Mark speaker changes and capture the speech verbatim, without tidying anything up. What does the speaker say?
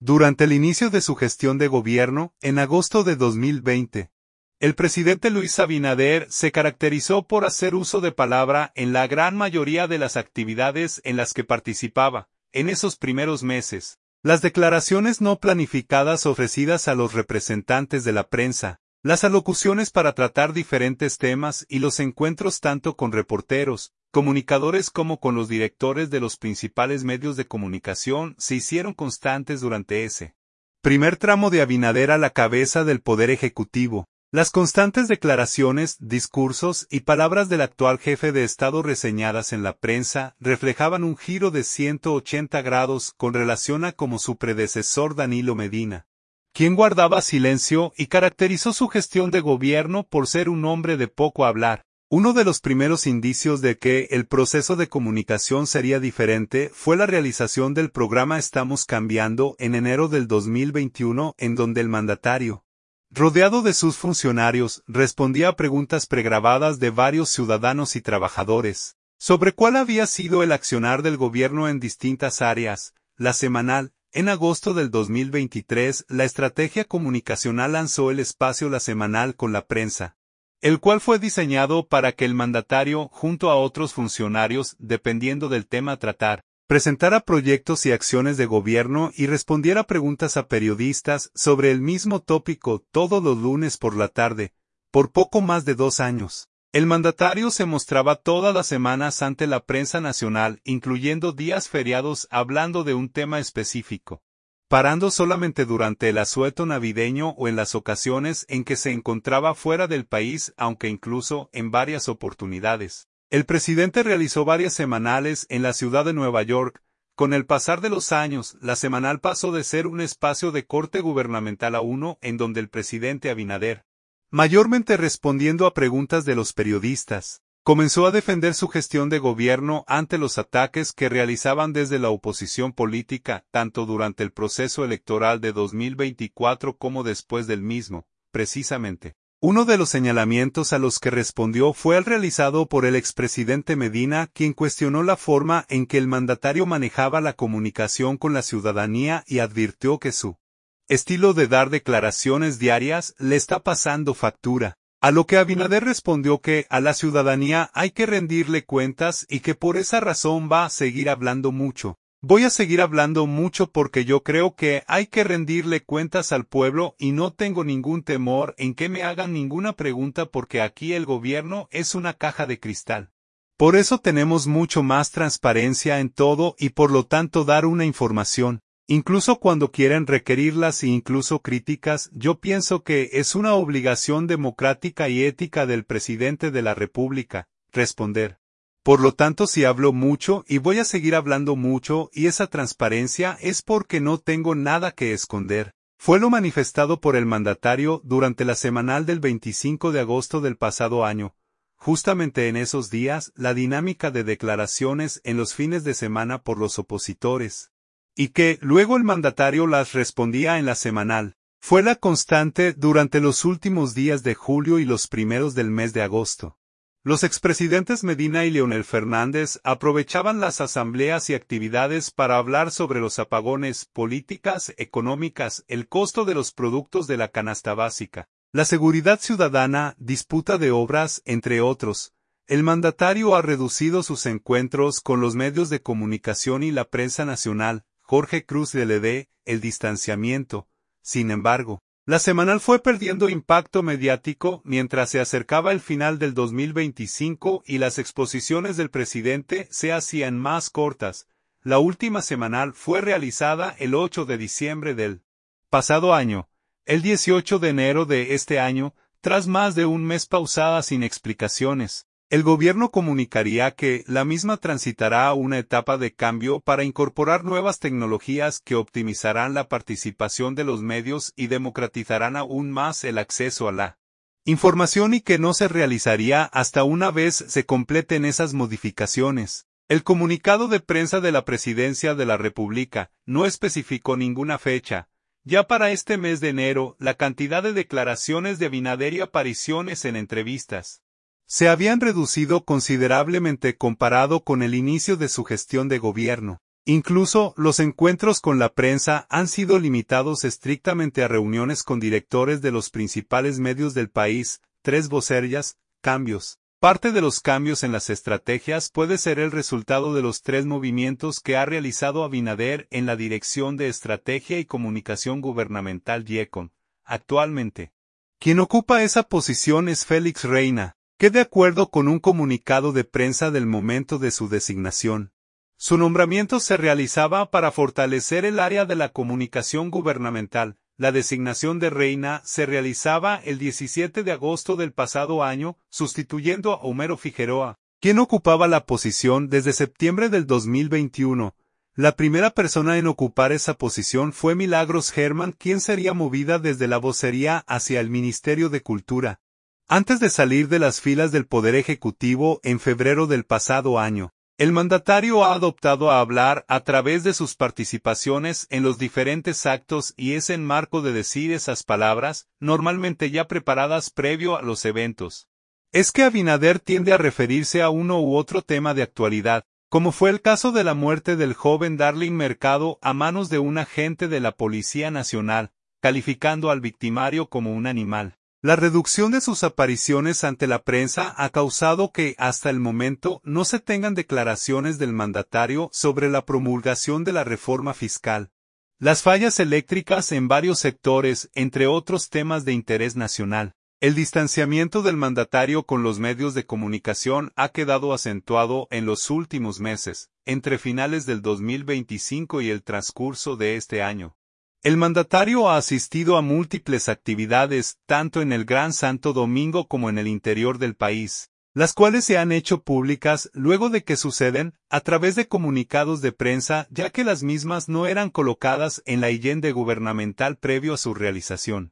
Speaker 1: Durante el inicio de su gestión de gobierno, en agosto de dos mil veinte, el presidente Luis Abinader se caracterizó por hacer uso de palabra en la gran mayoría de las actividades en las que participaba, en esos primeros meses. Las declaraciones no planificadas ofrecidas a los representantes de la prensa, las alocuciones para tratar diferentes temas y los encuentros tanto con reporteros, comunicadores como con los directores de los principales medios de comunicación se hicieron constantes durante ese primer tramo de Abinader a la cabeza del Poder Ejecutivo. Las constantes declaraciones, discursos y palabras del actual jefe de Estado reseñadas en la prensa reflejaban un giro de ciento ochenta grados con relación a como su predecesor Danilo Medina, quien guardaba silencio y caracterizó su gestión de gobierno por ser un hombre de poco hablar. Uno de los primeros indicios de que el proceso de comunicación sería diferente fue la realización del programa Estamos Cambiando en enero del dos mil veintiuno, en donde el mandatario, rodeado de sus funcionarios, respondía a preguntas pregrabadas de varios ciudadanos y trabajadores, sobre cuál había sido el accionar del gobierno en distintas áreas. La semanal, en agosto del dos mil veintitrés, la estrategia comunicacional lanzó el espacio La Semanal con la prensa, el cual fue diseñado para que el mandatario, junto a otros funcionarios, dependiendo del tema a tratar, presentara proyectos y acciones de gobierno y respondiera preguntas a periodistas sobre el mismo tópico todos los lunes por la tarde. Por poco más de dos años, el mandatario se mostraba todas las semanas ante la prensa nacional, incluyendo días feriados, hablando de un tema específico, parando solamente durante el asueto navideño o en las ocasiones en que se encontraba fuera del país, aunque incluso en varias oportunidades. El presidente realizó varias semanales en la ciudad de Nueva York. Con el pasar de los años, la semanal pasó de ser un espacio de corte gubernamental a uno en donde el presidente Abinader, mayormente respondiendo a preguntas de los periodistas, comenzó a defender su gestión de gobierno ante los ataques que realizaban desde la oposición política, tanto durante el proceso electoral de dos mil veinticuatro como después del mismo, precisamente. Uno de los señalamientos a los que respondió fue el realizado por el expresidente Medina, quien cuestionó la forma en que el mandatario manejaba la comunicación con la ciudadanía y advirtió que su estilo de dar declaraciones diarias le está pasando factura. A lo que Abinader respondió que a la ciudadanía hay que rendirle cuentas y que por esa razón va a seguir hablando mucho. Voy a seguir hablando mucho porque yo creo que hay que rendirle cuentas al pueblo y no tengo ningún temor en que me hagan ninguna pregunta porque aquí el gobierno es una caja de cristal. Por eso tenemos mucho más transparencia en todo y por lo tanto dar una información, incluso cuando quieren requerirlas e incluso críticas, yo pienso que es una obligación democrática y ética del presidente de la República, responder. Por lo tanto, si hablo mucho y voy a seguir hablando mucho y esa transparencia es porque no tengo nada que esconder. Fue lo manifestado por el mandatario durante la semanal del veinticinco de agosto del pasado año. Justamente en esos días, la dinámica de declaraciones en los fines de semana por los opositores, y que luego el mandatario las respondía en la semanal, fue la constante durante los últimos días de julio y los primeros del mes de agosto. Los expresidentes Medina y Leonel Fernández aprovechaban las asambleas y actividades para hablar sobre los apagones, políticas económicas, el costo de los productos de la canasta básica, la seguridad ciudadana, disputa de obras, entre otros. El mandatario ha reducido sus encuentros con los medios de comunicación y la prensa nacional. Jorge Cruz de Lede, el distanciamiento. Sin embargo, la semanal fue perdiendo impacto mediático mientras se acercaba el final del dos mil veinticinco y las exposiciones del presidente se hacían más cortas. La última semanal fue realizada el ocho de diciembre del pasado año. El dieciocho de enero de este año, tras más de un mes pausada sin explicaciones, el gobierno comunicaría que la misma transitará a una etapa de cambio para incorporar nuevas tecnologías que optimizarán la participación de los medios y democratizarán aún más el acceso a la información y que no se realizaría hasta una vez se completen esas modificaciones. El comunicado de prensa de la Presidencia de la República no especificó ninguna fecha. Ya para este mes de enero, la cantidad de declaraciones de Abinader y apariciones en entrevistas se habían reducido considerablemente comparado con el inicio de su gestión de gobierno. Incluso, los encuentros con la prensa han sido limitados estrictamente a reuniones con directores de los principales medios del país. Tres vocerías, cambios. Parte de los cambios en las estrategias puede ser el resultado de los tres movimientos que ha realizado Abinader en la Dirección de Estrategia y Comunicación Gubernamental DIECOM. Actualmente, quien ocupa esa posición es Félix Reina, que de acuerdo con un comunicado de prensa del momento de su designación, su nombramiento se realizaba para fortalecer el área de la comunicación gubernamental. La designación de Reina se realizaba el diecisiete de agosto del pasado año, sustituyendo a Homero Figueroa, quien ocupaba la posición desde septiembre del dos mil veintiuno. La primera persona en ocupar esa posición fue Milagros Germán, quien sería movida desde la vocería hacia el Ministerio de Cultura, antes de salir de las filas del Poder Ejecutivo en febrero del pasado año. El mandatario ha adoptado a hablar a través de sus participaciones en los diferentes actos y es en marco de decir esas palabras, normalmente ya preparadas previo a los eventos. Es que Abinader tiende a referirse a uno u otro tema de actualidad, como fue el caso de la muerte del joven Darling Mercado a manos de un agente de la Policía Nacional, calificando al victimario como un animal. La reducción de sus apariciones ante la prensa ha causado que, hasta el momento, no se tengan declaraciones del mandatario sobre la promulgación de la reforma fiscal, las fallas eléctricas en varios sectores, entre otros temas de interés nacional. El distanciamiento del mandatario con los medios de comunicación ha quedado acentuado en los últimos meses, entre finales del dos mil veinticinco y el transcurso de este año. El mandatario ha asistido a múltiples actividades, tanto en el Gran Santo Domingo como en el interior del país, las cuales se han hecho públicas luego de que suceden, a través de comunicados de prensa, ya que las mismas no eran colocadas en la agenda gubernamental previo a su realización.